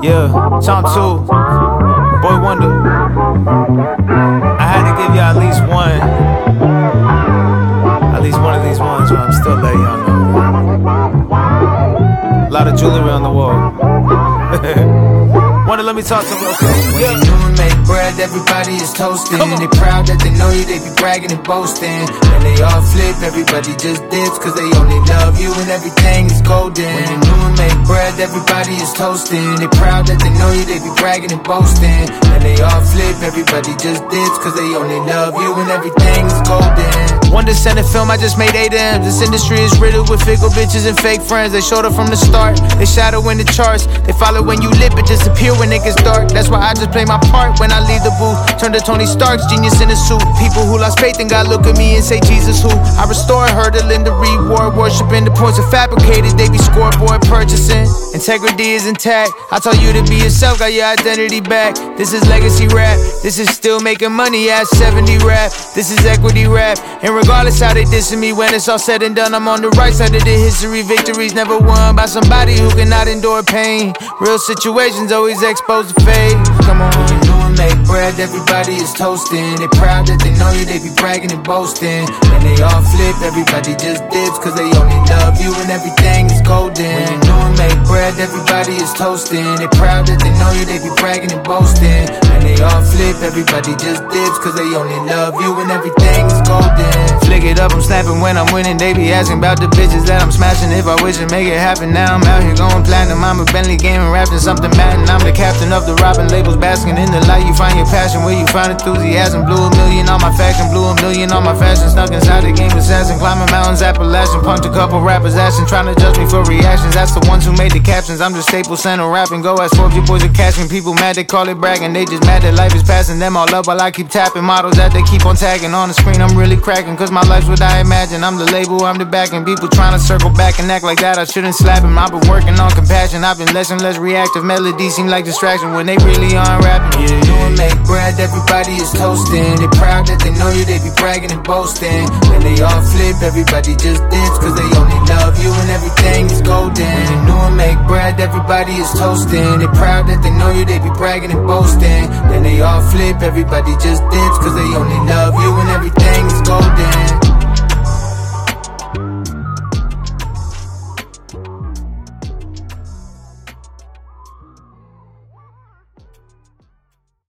Yeah, Tom 2, Boy Wonder. I had to give y'all at least one of these ones, but I'm still letting y'all know. A lot of jewelry on the wall. Wonder, let me talk to them real quick. When you do and make bread, everybody is toasting. They proud that they know you, they be bragging and boasting. When they all flip, everybody just dips, cause they only love you and everything is golden. When you do and make bread, everybody is toasting. They proud that they know you, they be bragging and boasting. When they all flip, everybody just dips, cause they only love you and everything is golden. Wonder sent a film, I just made 8 M's. This industry is riddled with fickle bitches and fake friends. They showed up from the start, they shadow in the charts. They follow when you lip, it disappear when it gets dark. That's why I just play my part when I leave the booth. Turn to Tony Stark's genius in a suit. People who lost faith in God look at me and say, Jesus who? I restore her to Linda Reed Ward, worshiping the points are fabricated. They be scoreboard purchasing. Integrity is intact. I taught you to be yourself, got your identity back. This is legacy rap. This is still making money at 70 rap. This is equity rap. And regardless how they dissing me, when it's all said and done, I'm on the right side of the history. Victories never won by somebody who cannot endure pain. Real situations always exposed to fade. Come on. When you do and make bread, everybody is toasting. They proud that they know you, they be bragging and boasting. When they all flip, everybody just dips, cause they only love you and everything is golden. When you do and make bread, everybody is toasting. They proud that they know you, they be bragging and boasting. When they all flip, everybody just dips, cause they only love you and everything is golden. Flick it up, I'm snapping when I'm winning. They be asking about the bitches that I'm smashing. If I wish to make it happen, now I'm out here going platinum. I'm a Bentley gaming, rapping something Madden. I'm the captain of the robbing labels, basking in the light. You find your passion where you find enthusiasm. Blew $1 million on my faction, blew $1 million on my fashion. Snuck inside the game assassin, climbing mountains, Appalachian. Punked a couple rappers' assin', trying to judge me for reactions. That's the ones who made the captions. I'm just Staples Center rapping. Go ask Forbes, you boys are cashing. People mad, they call it bragging. They just mad that life is passing them all up while I keep tapping. Models that they keep on tagging on the screen. I'm really cracking, cause my life's what I imagine. I'm the label, I'm the backing. People trying to circle back and act like that. I shouldn't slap him. I've been working on compassion. I've been less and less reactive. Melodies seem like distraction when they really aren't rapping. Yeah, you and make bread, everybody is toasting. They proud that they know you, they be bragging and boasting. When they all flip, everybody just dips, cause they only love you and everything is golden. When you do and make bread, everybody is toasting. They proud that they know you, they be bragging and boasting. Then they all flip, everybody just dips, cause